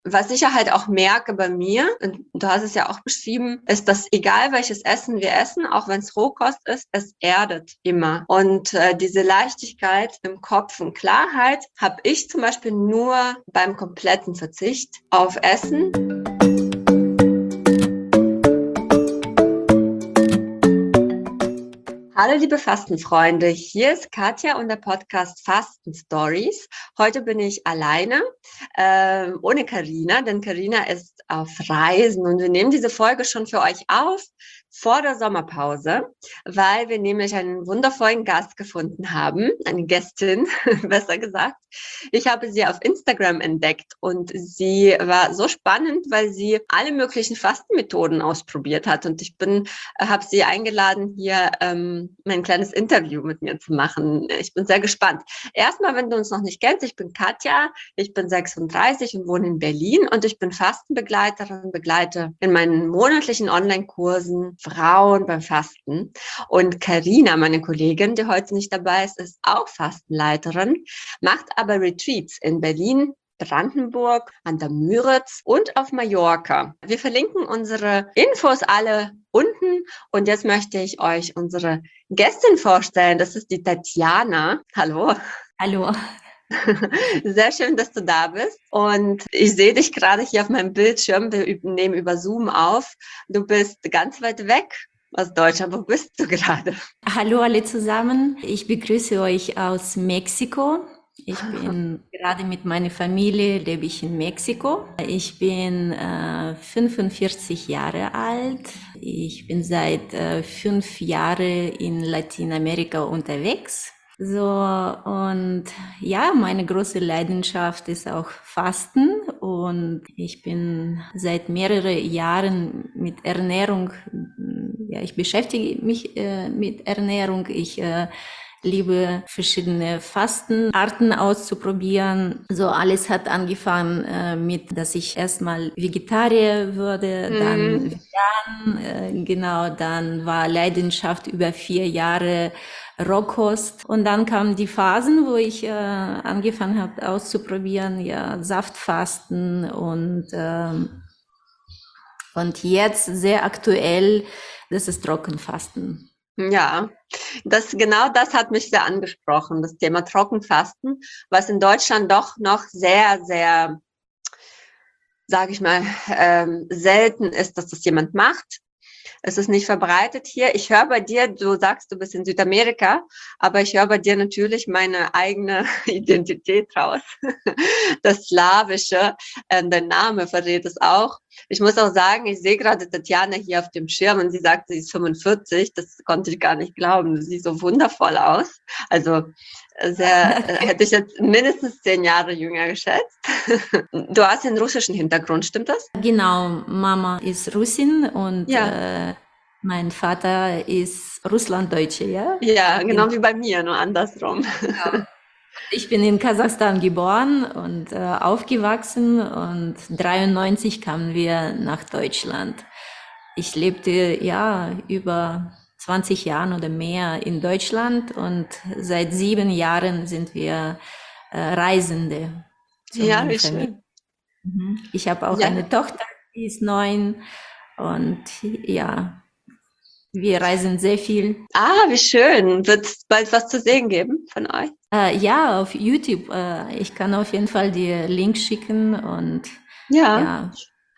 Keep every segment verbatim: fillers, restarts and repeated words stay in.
was ich ja halt auch merke bei mir, und du hast es ja auch beschrieben, ist, dass egal welches Essen wir essen, auch wenn es Rohkost ist, es erdet immer. Und äh, diese Leichtigkeit im Kopf und Klarheit habe ich zum Beispiel nur beim kompletten Verzicht auf Essen. Hallo liebe Fastenfreunde, hier ist Katja und der Podcast Fasten Stories. Heute bin ich alleine, äh, ohne Carina, denn Carina ist auf Reisen und wir nehmen diese Folge schon für euch auf vor der Sommerpause, weil wir nämlich einen wundervollen Gast gefunden haben, eine Gästin, besser gesagt. Ich habe sie auf Instagram entdeckt und sie war so spannend, weil sie alle möglichen Fastenmethoden ausprobiert hat und ich bin, habe sie eingeladen, hier ähm, ein kleines Interview mit mir zu machen. Ich bin sehr gespannt. Erstmal, wenn du uns noch nicht kennst, ich bin Katja, ich bin sechsunddreißig und wohne in Berlin und ich bin Fastenbegleiterin, begleite in meinen monatlichen Online-Kursen Frauen beim Fasten. Und Carina, meine Kollegin, die heute nicht dabei ist, ist auch Fastenleiterin, macht aber Retreats in Berlin, Brandenburg, an der Müritz und auf Mallorca. Wir verlinken unsere Infos alle unten und jetzt möchte ich euch unsere Gästin vorstellen. Das ist die Tatjana. Hallo. Hallo. Sehr schön, dass du da bist. Und ich sehe dich gerade hier auf meinem Bildschirm. Wir nehmen über Zoom auf. Du bist ganz weit weg aus Deutschland. Wo bist du gerade? Hallo alle zusammen. Ich begrüße euch aus Mexiko. Ich bin gerade mit meiner Familie, lebe ich in Mexiko. Ich bin äh, fünfundvierzig Jahre alt. Ich bin seit äh, fünf Jahren in Lateinamerika unterwegs. So, und ja, meine große Leidenschaft ist auch Fasten und ich bin seit mehreren Jahren mit Ernährung, ja, ich beschäftige mich äh, mit Ernährung. Ich äh, liebe verschiedene Fastenarten auszuprobieren. So alles hat angefangen äh, mit, dass ich erstmal Vegetarier wurde, mm. dann vegan, äh, genau, dann war Leidenschaft über vier Jahre Rohkost und dann kamen die Phasen, wo ich äh, angefangen habe auszuprobieren, ja, Saftfasten und ähm, und jetzt sehr aktuell, das ist Trockenfasten. Ja, das, genau das hat mich sehr angesprochen, das Thema Trockenfasten, was in Deutschland doch noch sehr, sehr, sage ich mal, ähm, selten ist, dass das jemand macht. Es ist nicht verbreitet hier. Ich höre bei dir, du sagst, du bist in Südamerika, aber ich höre bei dir natürlich meine eigene Identität raus. Das Slawische, äh, dein Name verrät es auch. Ich muss auch sagen, ich sehe gerade Tatjana hier auf dem Schirm und sie sagt, sie ist fünfundvierzig. Das konnte ich gar nicht glauben. Du siehst so wundervoll aus. Also sehr, äh, hätte ich jetzt mindestens zehn Jahre jünger geschätzt. Du hast einen russischen Hintergrund, stimmt das? Genau, Mama ist Russin und ja. äh, mein Vater ist Russlanddeutsche, ja? Ja, genau wie bei mir, nur andersrum. Genau. Ich bin in Kasachstan geboren und äh, aufgewachsen und dreiundneunzig kamen wir nach Deutschland. Ich lebte ja über zwanzig Jahren oder mehr in Deutschland und seit sieben Jahren sind wir äh, Reisende. Ja, wie schön. Ich habe auch ja. eine Tochter, die ist neun und ja, wir reisen sehr viel. Ah, wie schön. Wird es bald was zu sehen geben von euch? Äh, ja, auf YouTube. Äh, ich kann auf jeden Fall die Links schicken und ja. Ja,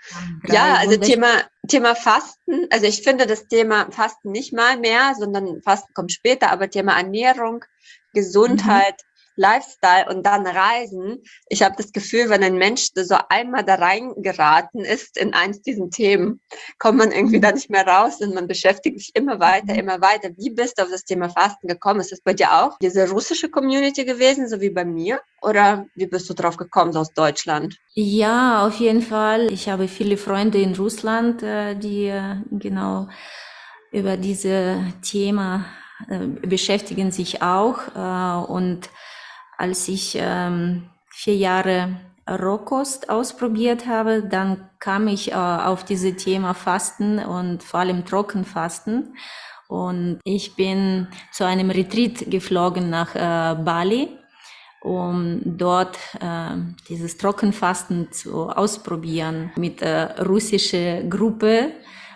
ja also Thema, Thema Fasten. Also ich finde das Thema Fasten nicht mal mehr, sondern Fasten kommt später, aber Thema Ernährung, Gesundheit, mhm. Lifestyle und dann Reisen. Ich habe das Gefühl, wenn ein Mensch so einmal da reingeraten ist in eins diesen Themen, kommt man irgendwie da nicht mehr raus und man beschäftigt sich immer weiter, immer weiter. Wie bist du auf das Thema Fasten gekommen? Ist das bei dir auch diese russische Community gewesen, so wie bei mir? Oder wie bist du drauf gekommen, so aus Deutschland? Ja, auf jeden Fall. Ich habe viele Freunde in Russland, die genau über dieses Thema beschäftigen sich auch und als ich ähm, vier Jahre Rohkost ausprobiert habe, dann kam ich äh, auf dieses Thema Fasten und vor allem Trockenfasten. Und ich bin zu einem Retreat geflogen nach äh, Bali um dort äh, dieses Trockenfasten zu ausprobieren mit der russischen Gruppe.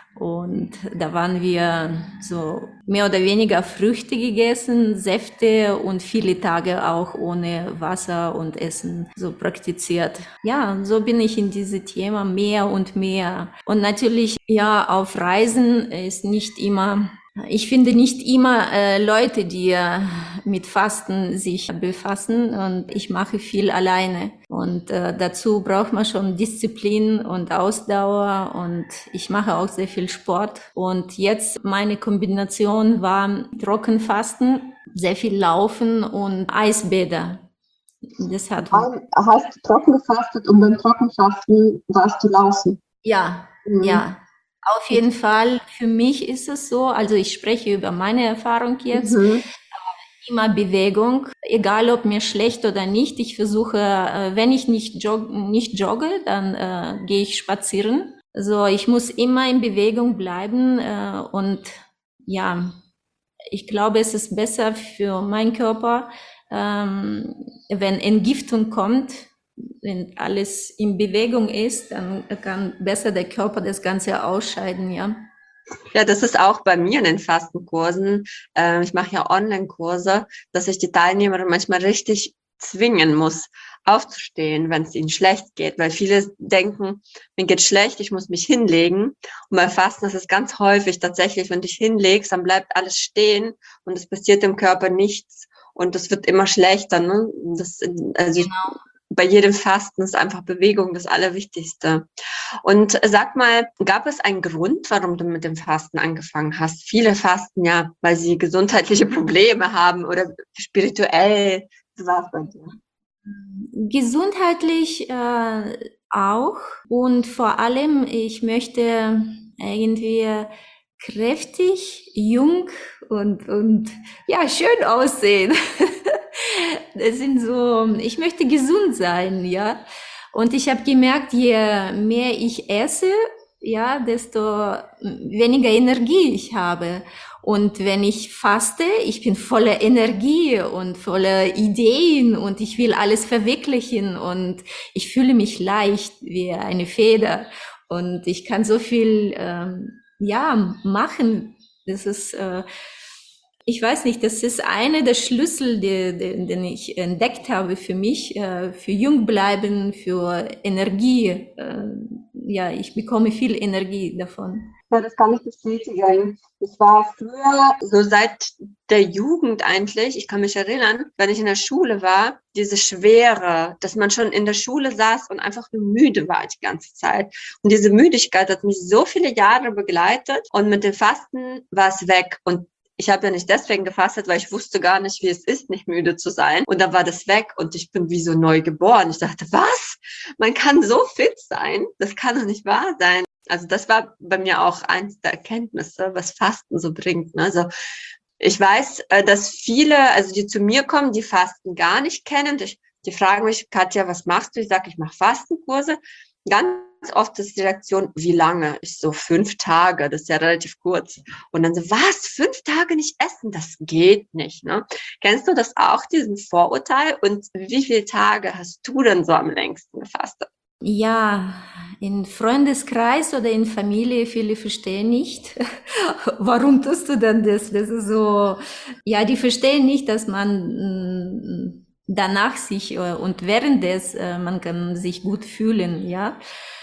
Und da waren wir so mehr oder weniger Früchte gegessen, Säfte und viele Tage auch ohne Wasser und Essen so praktiziert. Ja, so bin ich in dieses Thema mehr und mehr. Und natürlich, ja, auf Reisen ist nicht immer Ich finde nicht immer äh, Leute, die äh, mit Fasten sich befassen, und ich mache viel alleine. Und äh, dazu braucht man schon Disziplin und Ausdauer, und ich mache auch sehr viel Sport. Und jetzt meine Kombination war Trockenfasten, sehr viel Laufen und Eisbäder. Das hat Ein- Hast du trocken gefastet und beim Trockenfasten warst du laufen? Ja, Mhm. ja. Auf jeden Fall, für mich ist es so, also ich spreche über meine Erfahrung jetzt, Mhm. immer Bewegung, egal ob mir schlecht oder nicht. Ich versuche, äh, wenn ich nicht, jog nicht jogge, dann äh, gehe ich spazieren. So, ich muss immer in Bewegung bleiben äh, und ja, ich glaube, es ist besser für meinen Körper, ähm, wenn Entgiftung kommt, wenn alles in Bewegung ist, dann kann besser der Körper das Ganze ausscheiden, ja. Ja, das ist auch bei mir in den Fastenkursen. Äh, ich mache ja Online-Kurse, dass ich die Teilnehmer manchmal richtig zwingen muss, aufzustehen, wenn es ihnen schlecht geht, weil viele denken, mir geht schlecht, ich muss mich hinlegen. Und beim Fasten ist es ganz häufig tatsächlich, wenn du dich hinlegst, dann bleibt alles stehen und es passiert im Körper nichts und es wird immer schlechter. Ne? Das, also ich, bei jedem Fasten ist einfach Bewegung das Allerwichtigste. Und sag mal, gab es einen Grund, warum du mit dem Fasten angefangen hast? Viele fasten ja, weil sie gesundheitliche Probleme haben oder spirituell. Wie war es bei dir? Gesundheitlich äh, auch, und vor allem, ich möchte irgendwie kräftig, jung und, und ja, schön aussehen. Das sind so, ich möchte gesund sein, ja. Und ich habe gemerkt, je mehr ich esse, ja, desto weniger Energie ich habe. Und wenn ich faste, ich bin voller Energie und voller Ideen und ich will alles verwirklichen und ich fühle mich leicht wie eine Feder und ich kann so viel, ähm, ja, machen. Das ist, äh, ich weiß nicht, das ist einer der Schlüssel, die, die, den ich entdeckt habe für mich, äh, für jung bleiben, für Energie. Äh, ja, ich bekomme viel Energie davon. Ja, das kann ich bestätigen. Ich war früher, so seit der Jugend eigentlich, ich kann mich erinnern, wenn ich in der Schule war, diese Schwere, dass man schon in der Schule saß und einfach nur müde war die ganze Zeit. Und diese Müdigkeit hat mich so viele Jahre begleitet und mit dem Fasten war es weg. Und ich habe ja nicht deswegen gefastet, weil ich wusste gar nicht, wie es ist, nicht müde zu sein. Und dann war das weg und ich bin wie so neu geboren. Ich dachte, was? Man kann so fit sein? Das kann doch nicht wahr sein. Also das war bei mir auch eins der Erkenntnisse, was Fasten so bringt. Ne? Also ich weiß, äh, dass viele, also die zu mir kommen, die Fasten gar nicht kennen. Ich, die fragen mich, Katja, was machst du? Ich sage, ich mache Fastenkurse. Ganz oft ist die Reaktion, wie lange? Ich so, fünf Tage, das ist ja relativ kurz. Und dann so, was? Fünf Tage nicht essen? Das geht nicht. Ne? Kennst du das auch, diesen Vorurteil? Und wie viele Tage hast du denn so am längsten gefastet? Ja, in Freundeskreis oder in Familie, viele verstehen nicht, warum tust du denn das? Das ist so, ja, die verstehen nicht, dass man mm, danach sich äh, und während des, äh, man kann sich gut fühlen, ja.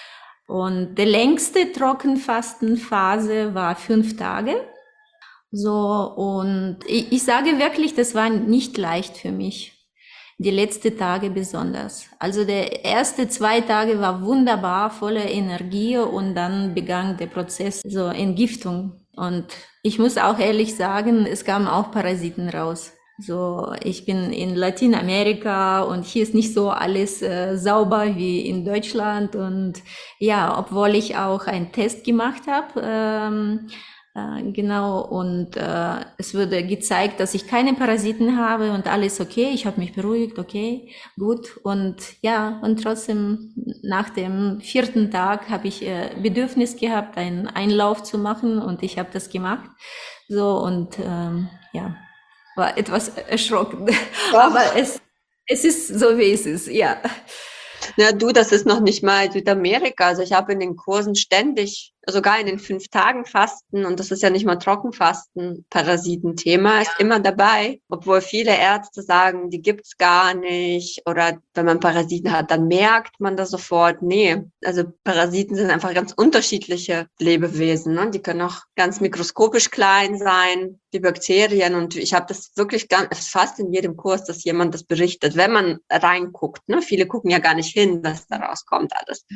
Und die längste Trockenfastenphase war fünf Tage. So, und ich, ich sage wirklich, das war nicht leicht für mich. Die letzten Tage besonders. Also der erste zwei Tage war wunderbar, voller Energie, und dann begann der Prozess, so Entgiftung. Und ich muss auch ehrlich sagen, es kamen auch Parasiten raus. So, ich bin in Lateinamerika und hier ist nicht so alles äh, sauber wie in Deutschland. Und ja, obwohl ich auch einen Test gemacht habe, ähm, äh, genau, und äh, es wurde gezeigt, dass ich keine Parasiten habe und alles okay. Ich habe mich beruhigt, okay, gut. Und ja, und trotzdem nach dem vierten Tag habe ich äh, Bedürfnis gehabt, einen Einlauf zu machen, und ich habe das gemacht. So, und ähm, ja, war etwas erschrocken. Doch. Aber es Es ist so, wie es ist, ja. Ja, du, das ist noch nicht mal Südamerika. Also ich habe in den Kursen ständig, sogar in den fünf Tagen Fasten, und das ist ja nicht mal Trockenfasten, Parasitenthema ist immer dabei, obwohl viele Ärzte sagen, die gibt's gar nicht. Oder wenn man Parasiten hat, dann merkt man das sofort. Nee, also Parasiten sind einfach ganz unterschiedliche Lebewesen. Ne? Die können auch ganz mikroskopisch klein sein, die Bakterien. Und ich habe das wirklich ganz, fast in jedem Kurs, dass jemand das berichtet, wenn man reinguckt. Ne? Viele gucken ja gar nicht hin, was da rauskommt alles.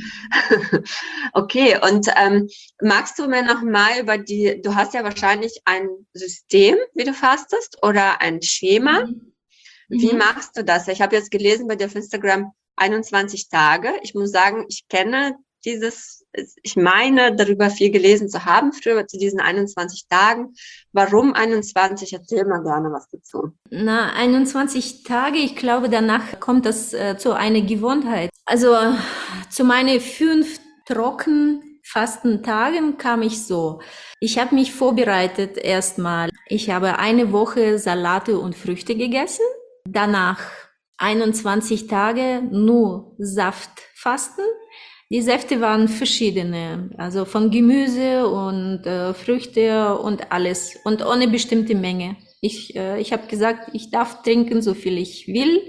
Okay, und ähm, magst du mir noch mal über die, du hast ja wahrscheinlich ein System, wie du fastest, oder ein Schema. Mhm. Wie Mhm. machst du das? Ich habe jetzt gelesen bei dir auf Instagram einundzwanzig Tage. Ich muss sagen, ich kenne dieses, ich meine, darüber viel gelesen zu haben früher zu diesen einundzwanzig Tagen. Warum einundzwanzig? Erzähl mal gerne was dazu. Na, einundzwanzig Tage, ich glaube, danach kommt das äh, zu einer Gewohnheit. Also äh, zu meinen fünf Trockenfastentagen kam ich so. Ich habe mich vorbereitet erstmal. Ich habe eine Woche Salate und Früchte gegessen. Danach einundzwanzig Tage nur Saftfasten. Die Säfte waren verschiedene, also von Gemüse und äh, Früchte und alles und ohne bestimmte Menge. Ich, äh, ich habe gesagt, ich darf trinken, so viel ich will.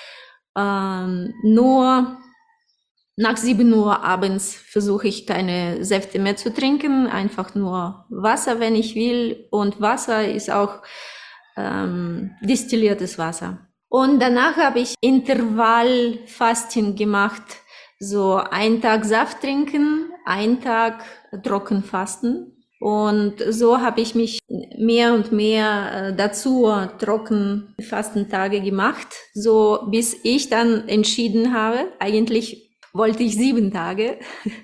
Ähm, nur nach sieben Uhr abends versuche ich keine Säfte mehr zu trinken, einfach nur Wasser, wenn ich will. Und Wasser ist auch ähm, destilliertes Wasser. Und danach habe ich Intervallfasten gemacht. So einen Tag Saft trinken, einen Tag trocken fasten. Und so habe ich mich mehr und mehr äh, dazu Trockenfastentage gemacht, so bis ich dann entschieden habe, eigentlich wollte ich sieben Tage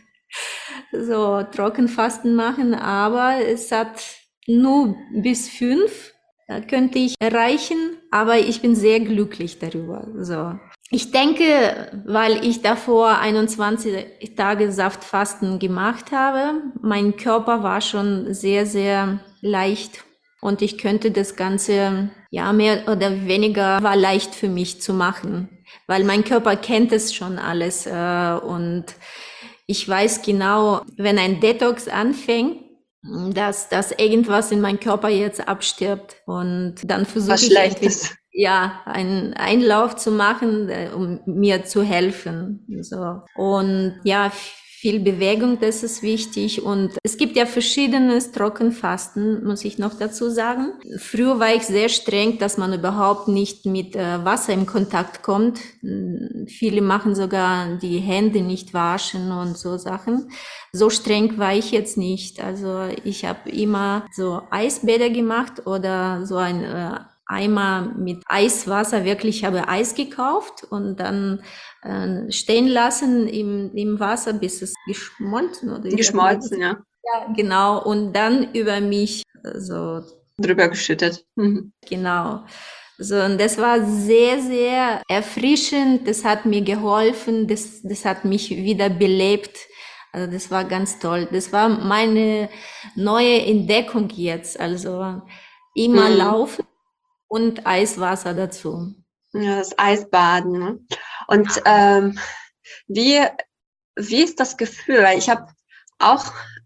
so Trockenfasten machen, aber es hat nur bis fünf äh, könnte ich erreichen, aber ich bin sehr glücklich darüber. So. Ich denke, weil ich davor einundzwanzig Tage Saftfasten gemacht habe, mein Körper war schon sehr, sehr leicht und ich könnte das Ganze, ja, mehr oder weniger war leicht für mich zu machen, weil mein Körper kennt es schon alles äh, und ich weiß genau, wenn ein Detox anfängt, dass, dass irgendwas in meinem Körper jetzt abstirbt und dann versuche Was ich entweder Schlechtes. ja, einen Einlauf zu machen, äh, um mir zu helfen. So. Und ja, viel Bewegung, das ist wichtig. Und es gibt ja verschiedenes Trockenfasten, muss ich noch dazu sagen. Früher war ich sehr streng, dass man überhaupt nicht mit äh, Wasser in Kontakt kommt. Hm, viele machen sogar die Hände nicht waschen und so Sachen. So streng war ich jetzt nicht. Also ich habe immer so Eisbäder gemacht oder so ein äh, Eimer mit Eiswasser, wirklich, ich habe Eis gekauft und dann äh, stehen lassen im, im Wasser, bis es geschmolzen oder wie sagt man das? Geschmolzen, ja. Ja, genau. Und dann über mich äh, so, Drüber geschüttet. Mhm. genau. So, und das war sehr, sehr erfrischend. Das hat mir geholfen. Das, das hat mich wieder belebt. Also das war ganz toll. Das war meine neue Entdeckung jetzt. Also immer Mhm. laufen und Eiswasser dazu. Ja, das Eisbaden. Ne? Und ähm, wie, wie ist das Gefühl? Weil ich habe auch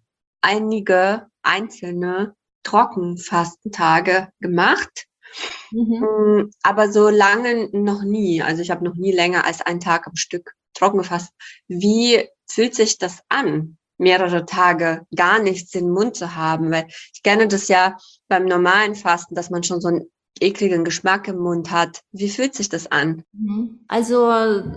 einige einzelne Trockenfastentage gemacht, Mhm. mm, aber so lange noch nie. Also ich habe noch nie länger als einen Tag am Stück trocken gefasst. Wie fühlt sich das an, mehrere Tage gar nichts in den Mund zu haben? Weil ich kenne das ja beim normalen Fasten, dass man schon so einen ekligen Geschmack im Mund hat. Wie fühlt sich das an? Mhm. Also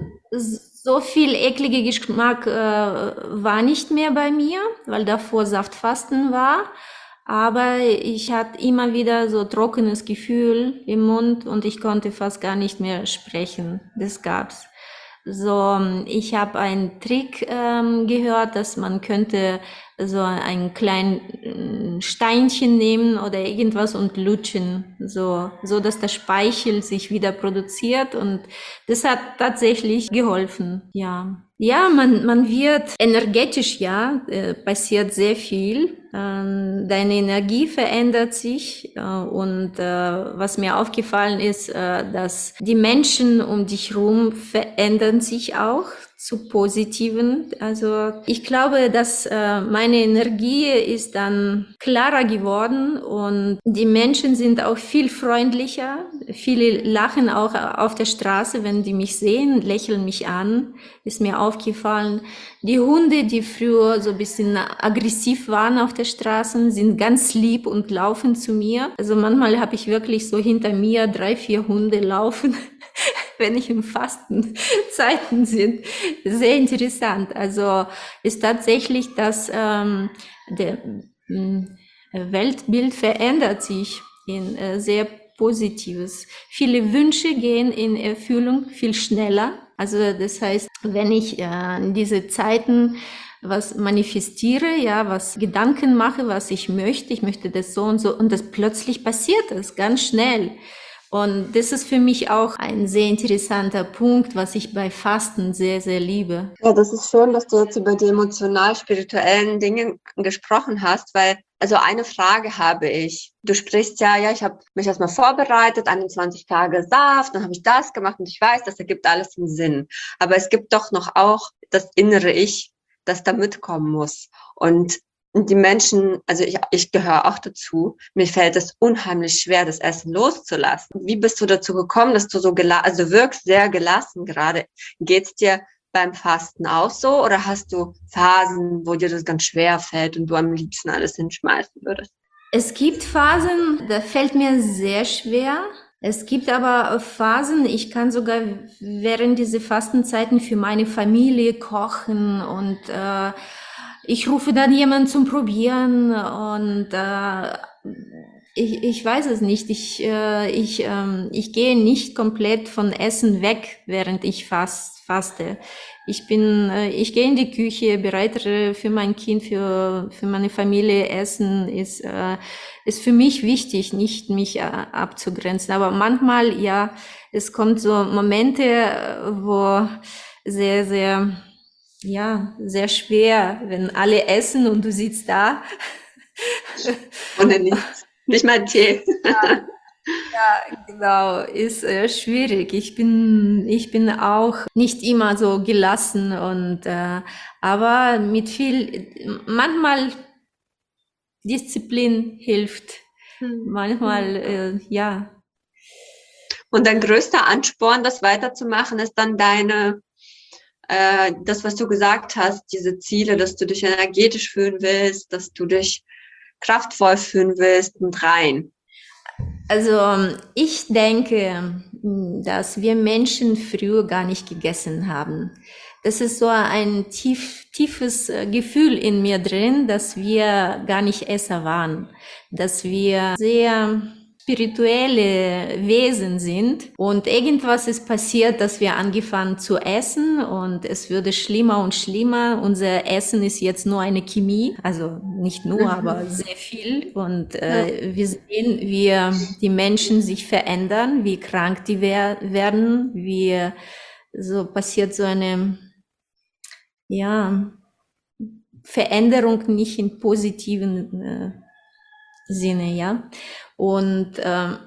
so viel ekliger Geschmack äh, war nicht mehr bei mir, weil davor Saftfasten war. Aber ich hatte immer wieder so trockenes Gefühl im Mund und ich konnte fast gar nicht mehr sprechen. Das gab's. So, ich habe einen Trick ähm, gehört, dass man könnte so ein kleines Steinchen nehmen oder irgendwas und lutschen, so, so dass der Speichel sich wieder produziert und das hat tatsächlich geholfen, ja. Ja, man, man wird energetisch, ja, äh, passiert sehr viel. ähm, deine Energie verändert sich äh, und äh, was mir aufgefallen ist, äh, dass die Menschen um dich herum verändern sich auch zu Positiven. Also ich glaube, dass äh, meine Energie ist dann klarer geworden und die Menschen sind auch viel freundlicher. Viele lachen auch auf der Straße, wenn die mich sehen, lächeln mich an, ist mir aufgefallen. Die Hunde, die früher so ein bisschen aggressiv waren auf der Straße, sind ganz lieb und laufen zu mir. Also manchmal habe ich wirklich so hinter mir drei, vier Hunde laufen, wenn ich im Fastenzeiten sind. Sehr interessant. Also ist tatsächlich, dass ähm, der mh, Weltbild verändert sich in äh, sehr Positives. Viele Wünsche gehen in Erfüllung viel schneller. Also das heißt, wenn ich äh, in diese Zeiten was manifestiere, ja, was Gedanken mache, was ich möchte, ich möchte das so und so, und das plötzlich passiert ist, ganz schnell. Und das ist für mich auch ein sehr interessanter Punkt, was ich bei Fasten sehr, sehr liebe. Ja, das ist schön, dass du jetzt über die emotional-spirituellen Dinge gesprochen hast, weil, also eine Frage habe ich. Du sprichst ja, ja, ich habe mich erstmal vorbereitet, einundzwanzig Tage Saft, dann habe ich das gemacht und ich weiß, das ergibt alles einen Sinn. Aber es gibt doch noch auch das innere Ich, das da mitkommen muss. Und Und die Menschen, also ich, ich gehöre auch dazu, mir fällt es unheimlich schwer, das Essen loszulassen. Wie bist du dazu gekommen, dass du so gelassen, also du wirkst sehr gelassen gerade. Geht's dir beim Fasten auch so oder hast du Phasen, wo dir das ganz schwer fällt und du am liebsten alles hinschmeißen würdest? Es gibt Phasen, da fällt mir sehr schwer. Es gibt aber Phasen, ich kann sogar während dieser Fastenzeiten für meine Familie kochen und äh, ich rufe dann jemanden zum Probieren und äh, ich, ich weiß es nicht. Ich, äh, ich, ähm, ich gehe nicht komplett von Essen weg, während ich fast, faste. Ich bin, äh, ich gehe in die Küche, bereite für mein Kind, für, für meine Familie Essen, ist, äh, ist für mich wichtig, nicht mich äh, abzugrenzen. Aber manchmal, ja, es kommt so Momente, äh, wo sehr, sehr, ja, sehr schwer, wenn alle essen und du sitzt da. Ohne nichts. Nicht mal Tee. Ja, genau, ist äh, schwierig. Ich bin, ich bin auch nicht immer so gelassen und, äh, aber mit viel, manchmal Disziplin hilft. Manchmal, äh, ja. Und dein größter Ansporn, das weiterzumachen, ist dann deine, äh, das, was du gesagt hast, diese Ziele, dass du dich energetisch fühlen willst, dass du dich kraftvoll fühlen willst und rein. Also ich denke, dass wir Menschen früher gar nicht gegessen haben. Das ist so ein tief, tiefes Gefühl in mir drin, dass wir gar nicht Esser waren, dass wir sehr spirituelle Wesen sind und irgendwas ist passiert, dass wir angefangen zu essen und es würde schlimmer und schlimmer. Unser Essen ist jetzt nur eine Chemie, also nicht nur, mhm. aber sehr viel und äh, ja. Wir sehen, wie die Menschen sich verändern, wie krank die wer- werden, wie so passiert so eine, ja, Veränderung nicht in positiven äh, Sinne, ja. Und ähm,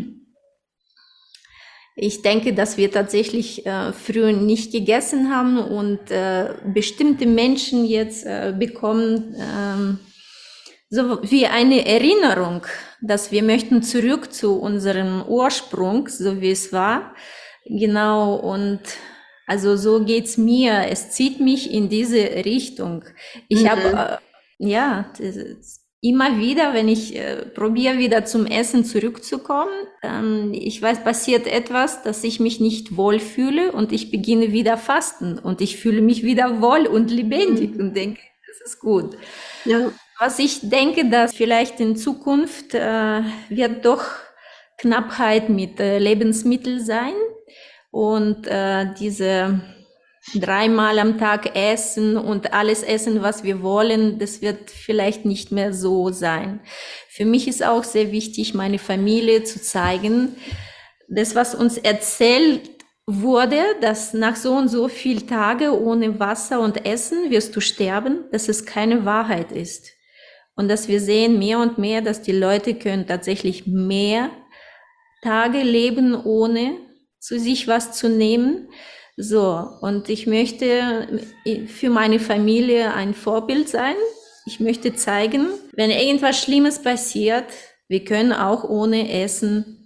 ich denke, dass wir tatsächlich äh, früher nicht gegessen haben und äh, bestimmte Menschen jetzt äh, bekommen ähm, so wie eine Erinnerung, dass wir möchten zurück zu unserem Ursprung, so wie es war. Genau, und also so geht's mir. Es zieht mich in diese Richtung. Ich mhm. habe, äh, ja, das, immer wieder, wenn ich äh, probiere, wieder zum Essen zurückzukommen, ähm, ich weiß, passiert etwas, dass ich mich nicht wohl fühle und ich beginne wieder fasten und ich fühle mich wieder wohl und lebendig mhm. und denke, das ist gut. Ja. Was ich denke, dass vielleicht in Zukunft äh, wird doch Knappheit mit äh, Lebensmitteln sein und äh, diese dreimal am Tag essen und alles essen, was wir wollen, das wird vielleicht nicht mehr so sein. Für mich ist auch sehr wichtig, meine Familie zu zeigen, das, was uns erzählt wurde, dass nach so und so viel Tage ohne Wasser und Essen wirst du sterben, dass es keine Wahrheit ist. und dass wir sehen mehr und mehr, dass die Leute können tatsächlich mehr Tage leben, ohne zu sich was zu nehmen. So, und ich möchte für meine Familie ein Vorbild sein. Ich möchte zeigen, wenn irgendwas Schlimmes passiert, wir können auch ohne Essen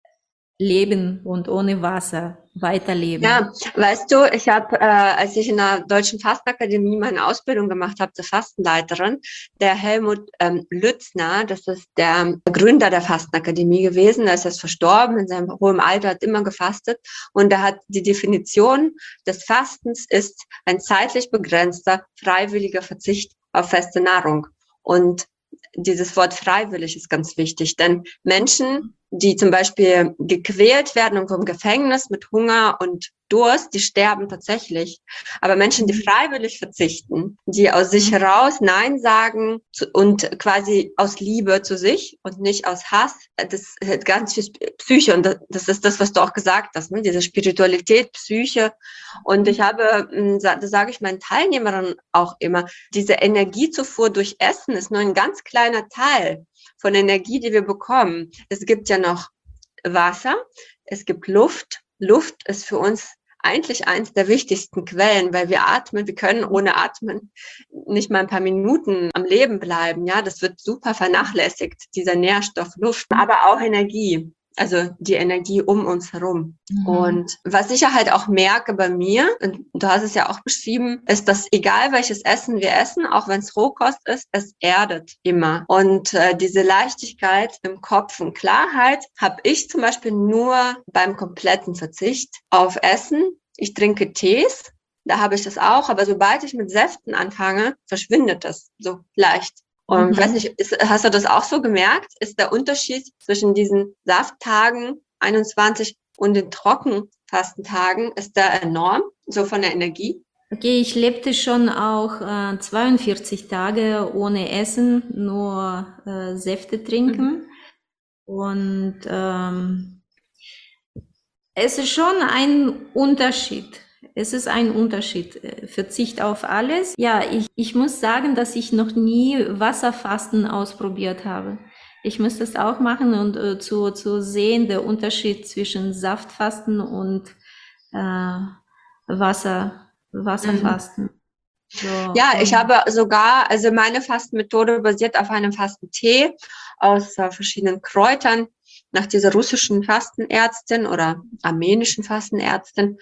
leben und ohne Wasser weiterleben. Ja, weißt du, ich habe, äh, als ich in der Deutschen Fastenakademie meine Ausbildung gemacht habe zur Fastenleiterin, der Helmut ähm, Lützner, das ist der Gründer der Fastenakademie gewesen, der ist jetzt verstorben, in seinem hohen Alter, hat immer gefastet und er hat die Definition des Fastens ist ein zeitlich begrenzter, freiwilliger Verzicht auf feste Nahrung. Und dieses Wort freiwillig ist ganz wichtig, denn Menschen, die zum Beispiel gequält werden irgendwo im Gefängnis mit Hunger und Durst, die sterben tatsächlich. Aber Menschen, die freiwillig verzichten, die aus sich heraus Nein sagen und quasi aus Liebe zu sich und nicht aus Hass, das hat ganz viel Psyche und das ist das, was du auch gesagt hast, ne? Diese Spiritualität, Psyche. Und ich habe, das sage ich meinen Teilnehmerinnen auch immer, diese Energiezufuhr durch Essen ist nur ein ganz kleiner Teil von Energie, die wir bekommen. Es gibt ja noch Wasser, es gibt Luft. Luft ist für uns eigentlich eins der wichtigsten Quellen, weil wir atmen, wir können ohne Atmen nicht mal ein paar Minuten am Leben bleiben. Ja, das wird super vernachlässigt, dieser Nährstoff Luft, aber auch Energie. Also die Energie um uns herum. Mhm. Und was ich ja halt auch merke bei mir, und du hast es ja auch beschrieben, ist, dass egal welches Essen wir essen, auch wenn es Rohkost ist, es erdet immer. Und äh, diese Leichtigkeit im Kopf und Klarheit habe ich zum Beispiel nur beim kompletten Verzicht auf Essen. Ich trinke Tees, da habe ich das auch, aber sobald ich mit Säften anfange, verschwindet das so leicht. Und mhm. weiß nicht, ist, hast du das auch so gemerkt? Ist der Unterschied zwischen diesen Safttagen einundzwanzig und den Trockenfastentagen, ist der enorm, so von der Energie? Okay, ich lebte schon auch äh, zweiundvierzig Tage ohne Essen, nur äh, Säfte trinken. Mhm. Und ähm, es ist schon ein Unterschied. Es ist ein Unterschied. Verzicht auf alles. Ja, ich, ich muss sagen, dass ich noch nie Wasserfasten ausprobiert habe. Ich muss das auch machen und äh, zu, zu sehen, der Unterschied zwischen Saftfasten und äh, Wasser, Wasserfasten. Mhm. So, ja, ich habe sogar, also meine Fastenmethode basiert auf einem Fastentee aus äh, verschiedenen Kräutern, nach dieser russischen Fastenärztin oder armenischen Fastenärztin.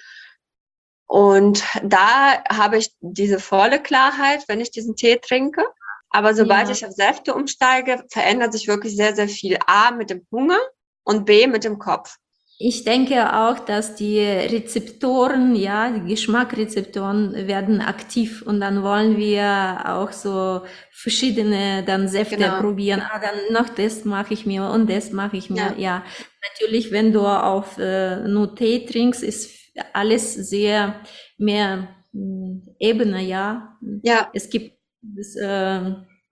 Und da habe ich diese volle Klarheit, wenn ich diesen Tee trinke. Aber sobald ja. ich auf Säfte umsteige, verändert sich wirklich sehr, sehr viel. A, mit dem Hunger und B, mit dem Kopf. Ich denke auch, dass die Rezeptoren, ja, die Geschmackrezeptoren werden aktiv und dann wollen wir auch so verschiedene dann Säfte genau. probieren. Ah, dann noch das mache ich mir und das mache ich mir. Ja, ja. Natürlich, wenn du auf äh, nur Tee trinkst, ist alles sehr mehr mh, Ebene, ja. Ja. Es gibt das äh,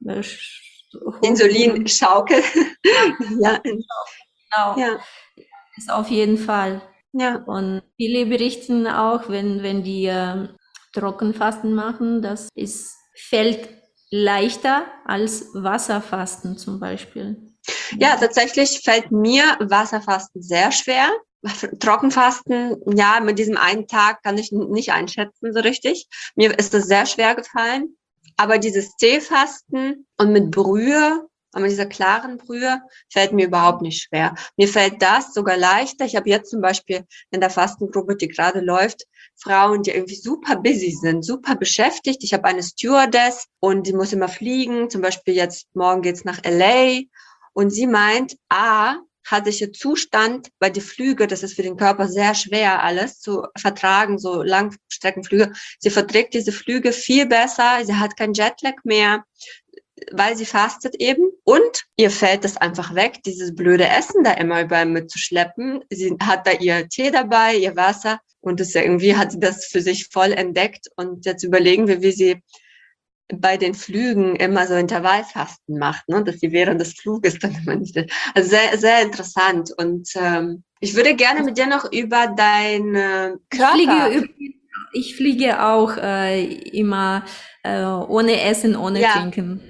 Insulinschaukel. Ja, genau. Ja. Ist auf jeden Fall. Ja. Und viele berichten auch, wenn wenn die äh, Trockenfasten machen, das ist fällt leichter als Wasserfasten zum Beispiel. Ja, tatsächlich fällt mir Wasserfasten sehr schwer. Trockenfasten, ja, mit diesem einen Tag kann ich nicht einschätzen so richtig. Mir ist das sehr schwer gefallen. Aber dieses Teefasten und mit Brühe, und mit dieser klaren Brühe, fällt mir überhaupt nicht schwer. Mir fällt das sogar leichter. Ich habe jetzt zum Beispiel in der Fastengruppe, die gerade läuft, Frauen, die irgendwie super busy sind, super beschäftigt. Ich habe eine Stewardess und die muss immer fliegen. Zum Beispiel jetzt morgen geht's nach L A. Und sie meint, A, hatte ich einen Zustand, weil die Flüge, das ist für den Körper sehr schwer, alles zu vertragen, so Langstreckenflüge. Sie verträgt diese Flüge viel besser, sie hat keinen Jetlag mehr, weil sie fastet eben. Und ihr fällt das einfach weg, dieses blöde Essen da immer überall mitzuschleppen. Sie hat da ihr Tee dabei, ihr Wasser und das irgendwie hat sie das für sich voll entdeckt. Und jetzt überlegen wir, wie sie bei den Flügen immer so Intervallfasten macht, ne? Dass sie während des Fluges dann immer nicht. Also sehr, sehr interessant. Und ähm, ich würde gerne mit dir noch über deinen Körper. Ich fliege, ich fliege auch äh, immer äh, ohne Essen, ohne ja. Trinken.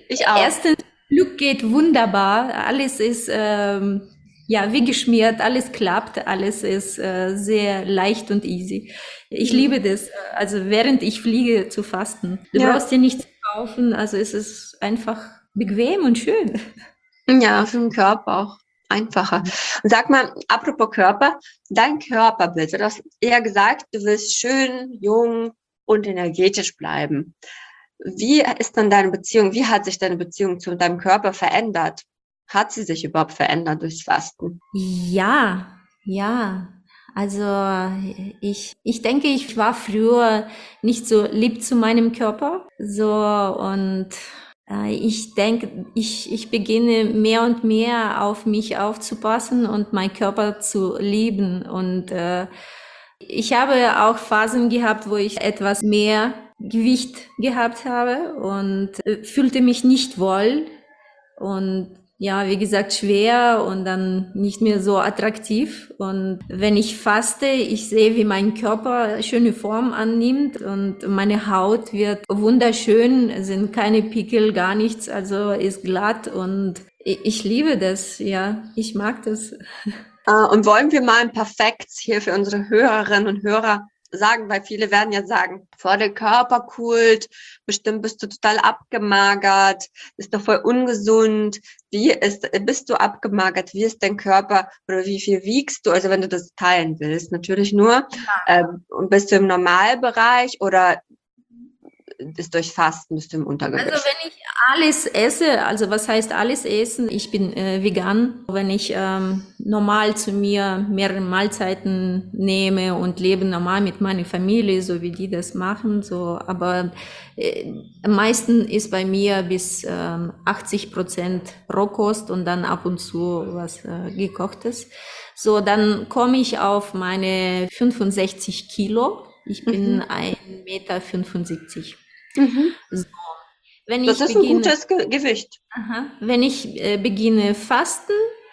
Ich auch. Erstens, Glück geht wunderbar. Alles ist ähm, ja wie geschmiert, alles klappt, alles ist äh, sehr leicht und easy. Ich Mhm. liebe das, äh, also während ich fliege zu fasten. Du Ja. brauchst dir nichts kaufen, also es ist einfach bequem und schön. Ja, für den Körper auch einfacher. Und sag mal, apropos Körper, dein Körperbild, du hast eher gesagt, du willst schön, jung und energetisch bleiben. Wie ist dann deine Beziehung, wie hat sich deine Beziehung zu deinem Körper verändert? Hat sie sich überhaupt verändert durchs Fasten? Ja, ja. Also ich, ich denke, ich war früher nicht so lieb zu meinem Körper. So und äh, ich denke, ich, ich beginne mehr und mehr auf mich aufzupassen und meinen Körper zu lieben. Und äh, ich habe auch Phasen gehabt, wo ich etwas mehr Gewicht gehabt habe und äh, fühlte mich nicht wohl. Und ja, wie gesagt, schwer und dann nicht mehr so attraktiv. Und wenn ich faste, ich sehe, wie mein Körper schöne Form annimmt und meine Haut wird wunderschön, es sind keine Pickel, gar nichts, also ist glatt und ich, ich liebe das, ja, ich mag das. Äh, und wollen wir mal ein paar Facts hier für unsere Hörerinnen und Hörer sagen, weil viele werden ja sagen, vor der Körperkult, bestimmt bist du total abgemagert, ist doch voll ungesund. Wie ist, bist du abgemagert? Wie ist dein Körper oder wie viel wiegst du? Also wenn du das teilen willst, natürlich nur. Ähm, und bist du im Normalbereich oder ist durch Fasten bist du im Also Untergewicht? wenn ich alles esse, also was heißt alles essen? Ich bin äh, vegan. Wenn ich ähm, normal zu mir mehrere Mahlzeiten nehme und lebe normal mit meiner Familie, so wie die das machen, so, aber äh, am meisten ist bei mir bis ähm, achtzig Prozent Rohkost und dann ab und zu was äh, gekochtes. So, dann komme ich auf meine fünfundsechzig Kilo. Ich bin Mhm. ein Meter fünfundsiebzig. Mhm. So, wenn Das ich ist ein beginne, gutes Ge Gewicht. aha, wenn ich äh, beginne fasten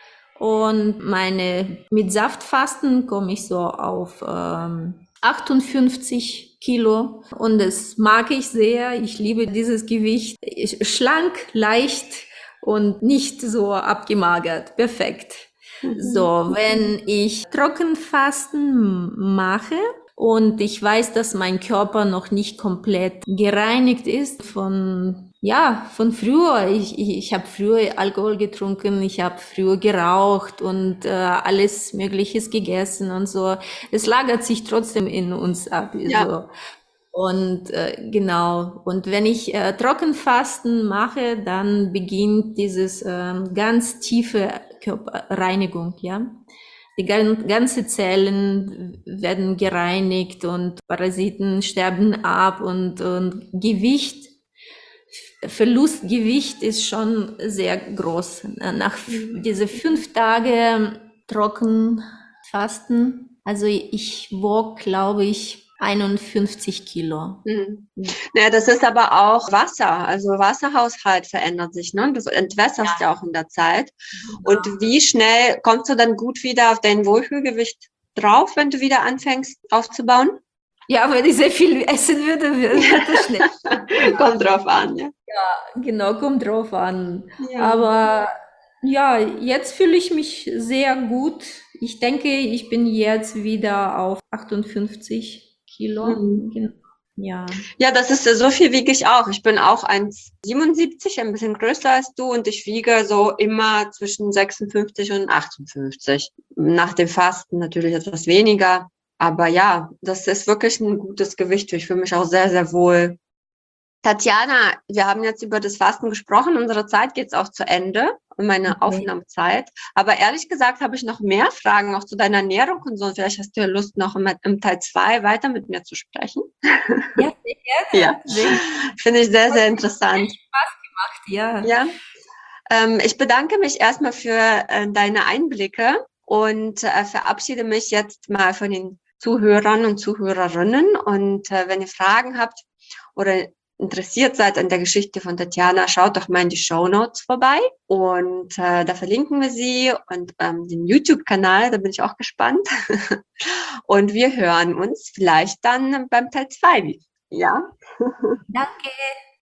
und meine mit Saftfasten komme ich so auf ähm, achtundfünfzig Kilo und das mag ich sehr. Ich liebe dieses Gewicht. Ich, schlank, leicht und nicht so abgemagert. Perfekt. Mhm. So, wenn ich Trockenfasten mache, und ich weiß, dass mein Körper noch nicht komplett gereinigt ist von, ja, von früher. Ich, ich, ich habe früher Alkohol getrunken, ich habe früher geraucht und äh, alles Mögliches gegessen und so. Es lagert sich trotzdem in uns ab. Ja. So. Und äh, genau, und wenn ich äh, Trockenfasten mache, dann beginnt dieses ähm, ganz tiefe Körperreinigung, ja. Die gan ganze Zellen werden gereinigt und Parasiten sterben ab und, und Gewicht, Verlustgewicht ist schon sehr groß. Nach Mhm. diese fünf Tage Trockenfasten, also ich wog, glaube ich, einundfünfzig Kilo. Mhm. Ja, das ist aber auch Wasser. Also Wasserhaushalt verändert sich, ne? Du entwässerst ja auch in der Zeit. Und wie schnell kommst du dann gut wieder auf dein Wohlfühlgewicht drauf, wenn du wieder anfängst aufzubauen? Ja, wenn ich sehr viel essen würde, wür- wird das schnell. Kommt drauf an, ja. Genau, kommt drauf an. Ja. Aber ja, jetzt fühle ich mich sehr gut. Ich denke, ich bin jetzt wieder auf achtundfünfzig Kilo. Mhm. Gen- Ja. Ja, das ist so viel wiege ich auch. Ich bin auch eins Komma siebenundsiebzig, ein bisschen größer als du und ich wiege so immer zwischen sechsundfünfzig und achtundfünfzig. Nach dem Fasten natürlich etwas weniger. Aber ja, das ist wirklich ein gutes Gewicht. Ich fühle mich auch sehr, sehr wohl. Tatjana, wir haben jetzt über das Fasten gesprochen. Unsere Zeit geht auch zu Ende, meine Okay. Aufnahmezeit. Aber ehrlich gesagt habe ich noch mehr Fragen auch zu deiner Ernährung und so. Vielleicht hast du ja Lust, noch im, im Teil zwei weiter mit mir zu sprechen. Ja, sehr Ja, gerne. Sehr gerne. finde ich sehr, Hat sehr sehr interessant. Spaß gemacht, ja. Ja, ähm, ich bedanke mich erstmal für äh, deine Einblicke und äh, verabschiede mich jetzt mal von den Zuhörern und Zuhörerinnen. Und äh, wenn ihr Fragen habt oder interessiert seid an der Geschichte von Tatjana, schaut doch mal in die Shownotes vorbei. Und äh, da verlinken wir sie und ähm, den YouTube-Kanal, da bin ich auch gespannt. Und wir hören uns vielleicht dann beim Teil zwei. Ja, Danke.